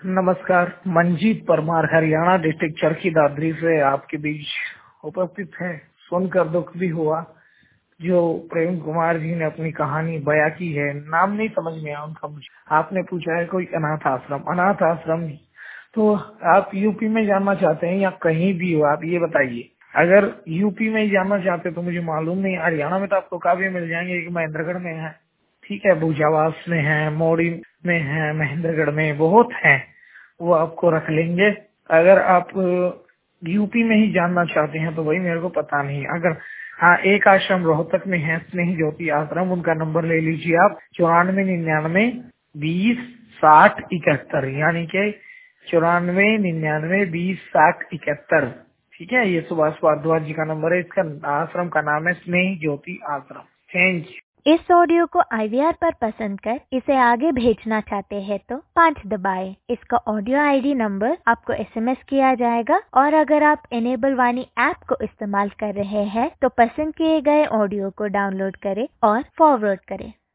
नमस्कार। मंजीत परमार हरियाणा डिस्ट्रिक्ट चरखी दादरी से आपके बीच उपस्थित है। सुनकर दुख भी हुआ जो प्रेम कुमार जी ने अपनी कहानी बयां की है। नाम नहीं समझ में आया उनका मुझे। आपने पूछा है कोई अनाथ आश्रम तो आप यूपी में जाना चाहते हैं या कहीं भी हो, आप ये बताइए। अगर यूपी में ही जाना चाहते तो मुझे मालूम नहीं, हरियाणा में तो आपको काफी मिल जाएंगे। एक महेंद्रगढ़ में है, ठीक है, भुजावास में है, मोड़ी में है, महेंद्रगढ़ में बहुत है, वो आपको रख लेंगे। अगर आप यूपी में ही जानना चाहते हैं तो वही मेरे को पता नहीं। अगर हाँ, एक आश्रम रोहतक में है, स्नेह ज्योति आश्रम, उनका नंबर ले लीजिए आप 9499206071, यानी के 9499206071। ठीक है, ये सुभाष भारद्वाज जी का नंबर है। इसका आश्रम का नाम है स्नेह ज्योति आश्रम। Thank you. इस ऑडियो को IVR पर पसंद कर इसे आगे भेजना चाहते हैं तो 5 दबाएं। इसका ऑडियो ID नंबर आपको SMS किया जाएगा और अगर आप इनेबल वाणी ऐप को इस्तेमाल कर रहे हैं तो पसंद किए गए ऑडियो को डाउनलोड करें और फॉरवर्ड करें।